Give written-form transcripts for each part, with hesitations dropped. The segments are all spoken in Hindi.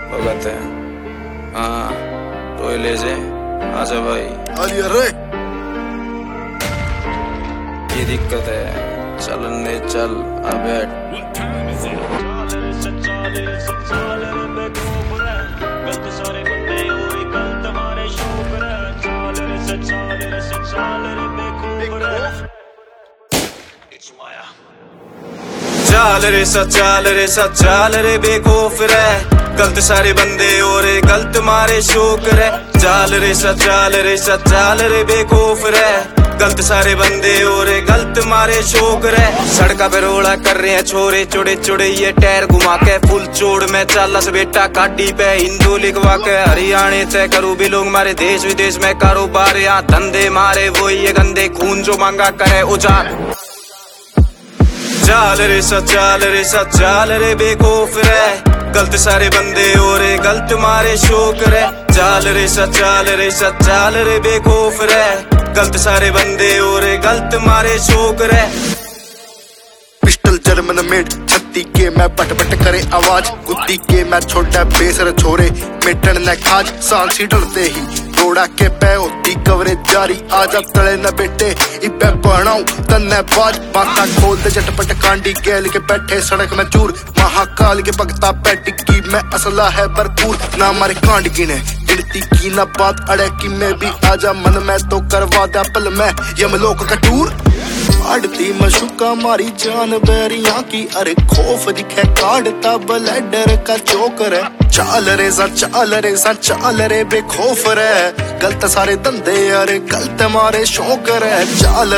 भगत है। हाँ तो ले जे आजा भाई। अरे ये दिक्कत है, चलने चल अबेट। चाल रे सचाल रे सचाल रे बेखौफ रे, गलत सारे बंदे और गलत मारे शौक रे। चाल रे सचाल रे सचाल रे बेखौफ रे, गलत सारे बंदे और गलत मारे शौक रे। सड़का पे रोड़ा कर रहे हैं छोरे चुड़े चुड़े, ये टायर घुमा के फुल चोड़ में चालस बेटा काटी पे हिंदू लिखवा के हरियाणे तय करूँ बिलोंग मारे देश विदेश में कारोबार यहाँ धंधे मारे वो ये गंदे खून जो मांगा करे उजाड़। चाल रे सचाल रे बेखौफ रे, गलत सारे बंदे और गलत मारे शौक रे। चाल रे सचाल रे बेखौफ रे, गलत सारे बंदे और गलत मारे शौक रे। पिस्टल जर्मन मेड छत्ती के मैं पट पट करे आवाज, गुद्दी के मैं छोटा बेसर छोरे मिटन न खाज। सांसी डरते ही रोड़ा के पे होती कवरेज जारी, आजा तले न बेटे इबे बनाऊं तन्ने बाज। बाता खोल दे झटपट कांडी गैल के बैठे सड़क में चूर, महाकाल के भगता पे टिक्की में असला है भरपूर। ना मारे कांड गिने गिनती की ना बात अड़े की में भी आजा मन में तो करवा दे पल में यमलोक का टूर। अड़ती मशुका मारी जान बैरियां की, अरे खौफ दिखे काटता ब्लेडर का चोकर है। चाल रे चाल रे बेखौफ रे, गलत सारे धंधे अरे गलत मारे शौक रे। चाल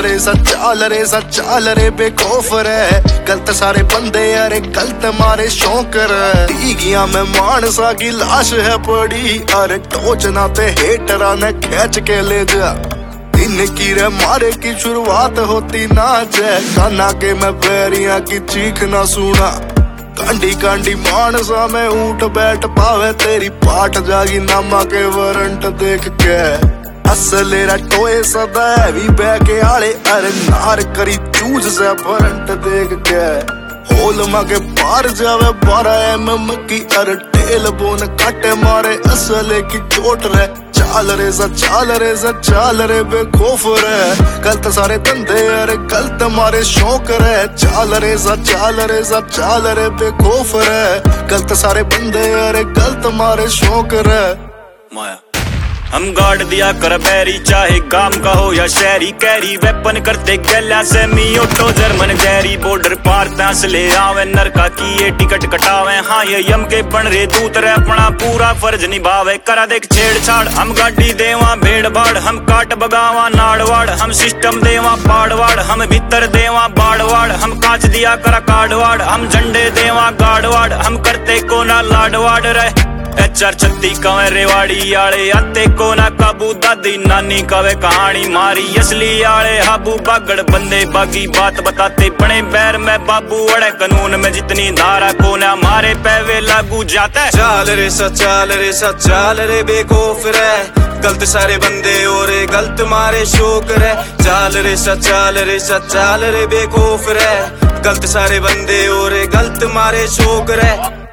रे बेखौफ रे, गलत सारे बंदे अरे गलत मारे शौक रे। डीगिया में मानसा की लाश है पड़ी, अरे टोचना पे हेटरा ने खींच के ले जा। इनकी रे मारे की शुरुआत होती ना जय, काना के मैं बैरियां की चीख ना सुना। कांडी कांडी मानसा में ऊंट बैठ पावे, तेरी पाट जागी नामा के वारंट देख के। असलेरा टोए सदा भी बैके आले, अरे नार करी चूज से वारंट देख के। होल मगे पार जावे 12 mm की, अरे टेल बोन काटे मारे असले की चोट रे। चाल रे बेखौफ रे, गलत सारे धंधे अरे गलत मारे शौक रे। चाल रे बेखौफ रे, गलत सारे बंदे अरे गलत मारे शौक रे। माया हम गाड़ दिया कर बैरी, चाहे गांव का हो या शहरी। कैरी वेपन करते गैला सेमी ऑटो जर्मन गैरी, बॉर्डर पार तंस ले आवे नरका की ये टिकट कटावे। हाँ ये यम के बन रे दूत रे, अपना पूरा फर्ज निभावे। करा देख छेड़छाड़ हम गाड़ी देवा भेड़ भाड़, हम काट बगावा नाड़वाड़। हम सिस्टम देवा पाड़वाड़, हम भीतर देवा बाड़वाड़। हम कांच दिया करा काड़वाड़, हम झंडे देवा गाड़वाड़। हम करते को ना लाडवाड़ रहे HR 36 कवे रेवाड़ी आले, आते को ना काबू दादी नानी कवे कहानी मारी। असली आले हाबू बागड़ बंदे बागी बात बताते, बड़े बैर में बाबू अड़े कानून में जितनी धारा को ना मारे पैवे लागू जाता है। चाल रे बेखौफ रे, गलत सारे बंदे और गलत मारे शौक रे। चाल रे बेखौफ रे, गलत सारे बंदे और गलत मारे शौक रे।